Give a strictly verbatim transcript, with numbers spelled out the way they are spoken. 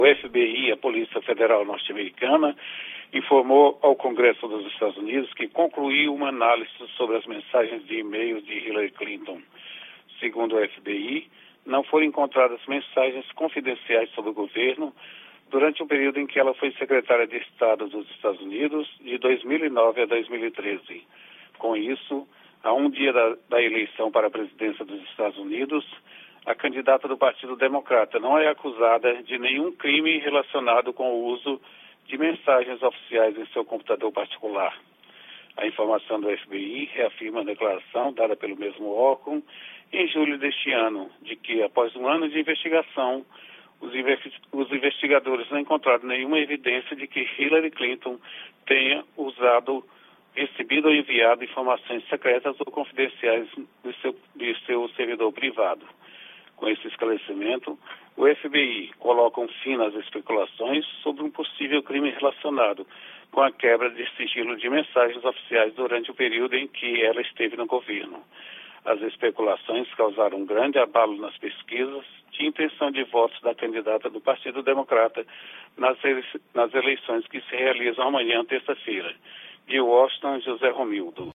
O F B I, a Polícia Federal Norte-Americana, informou ao Congresso dos Estados Unidos que concluiu uma análise sobre as mensagens de e-mails de Hillary Clinton. Segundo o F B I, não foram encontradas mensagens confidenciais sobre o governo durante o período em que ela foi secretária de Estado dos Estados Unidos, de dois mil e nove a dois mil e treze. Com isso, a um dia da, da eleição para a presidência dos Estados Unidos, a candidata do Partido Democrata não é acusada de nenhum crime relacionado com o uso de mensagens oficiais em seu computador particular. A informação do F B I reafirma a declaração dada pelo mesmo órgão em julho deste ano, de que, após um ano de investigação, os, investi- os investigadores não encontraram nenhuma evidência de que Hillary Clinton tenha usado, recebido ou enviado informações secretas ou confidenciais de seu, de seu servidor privado. Com esse esclarecimento, o F B I coloca um fim nas especulações sobre um possível crime relacionado com a quebra de sigilo de mensagens oficiais durante o período em que ela esteve no governo. As especulações causaram um grande abalo nas pesquisas de intenção de votos da candidata do Partido Democrata nas, ele- nas eleições que se realizam amanhã, terça-feira. De Washington, José Romildo.